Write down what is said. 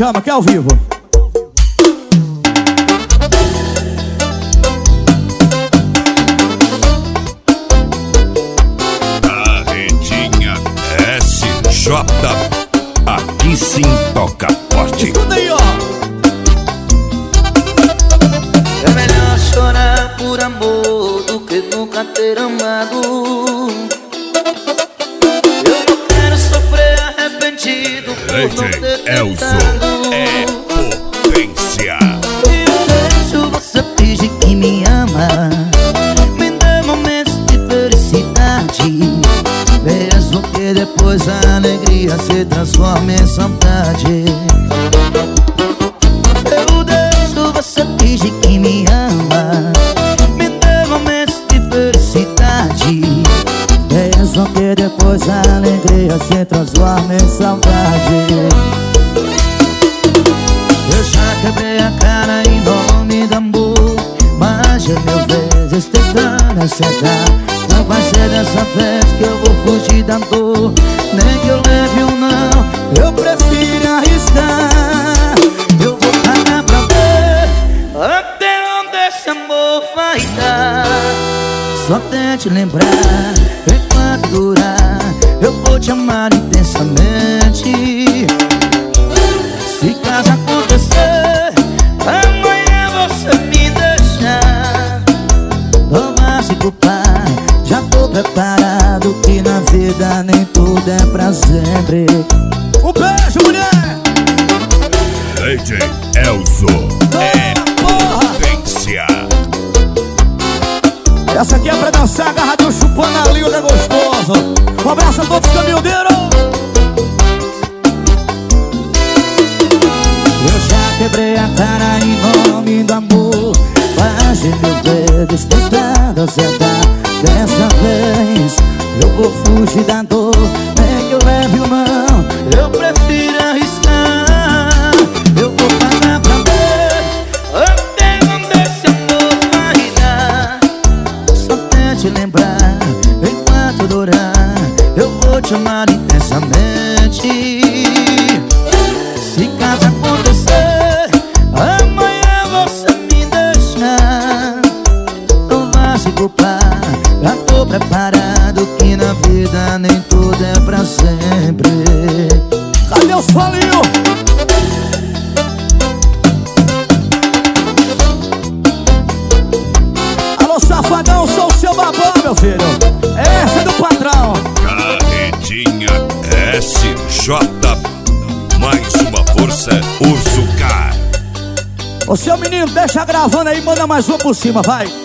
chama, que é ao vivo. Carretinha SJ, aqui sim toca forte. Escuta aí, ó. É melhor chorar por amor do que nunca ter amado. Eu não quero sofrer arrependido por não ter tentado. É potência. Eu deixo você fingir que me ama, me dê momentos de felicidade, mesmo que depois a alegria se transforme em saudade. Eu deixo você fingir que me ama, me dê momentos de felicidade, mesmo que depois a alegria se transforme em saudade. Eu já quebrei a cara em nome do amor, mas já 1000 vezes tentando acertar. Não vai ser dessa vez que eu vou fugir da dor, nem que eu leve um não, eu prefiro arriscar. Eu vou pagar pra ver até onde esse amor vai dar. Só tente lembrar, enquanto durar, eu vou te amar intensamente. Se caso acontecer, amanhã você me deixar, não vai se culpar, já tô preparado, que na vida nem tudo é pra sempre. Um beijo, mulher! DJ Elzo, é potência. Essa aqui é pra dançar agarradinho, chupando a língua, que é gostoso. Um abraço a todos os caminhoneiros. Eu já quebrei a cara em nome do amor, mas de 1000 vezes tentando acertar. Dessa vez eu vou fugir da dor, nem que eu leve o não, eu prefiro arriscar. Eu vou pagar pra ver até onde esse amor vai dar. Só tente lembrar, enquanto durar, eu vou te amar intensamente. Se caso acontecer, amanhã você me deixar, não vai se culpar, já tô preparado, que na vida nem tudo é pra sempre. Cadê os falinhos? Alô, safadão, sou o seu babão, meu filho. Essa é do patrão. Carretinha SJ, mais uma força, Urso Car. Ô, seu menino, deixa gravando aí, manda mais uma por cima, vai.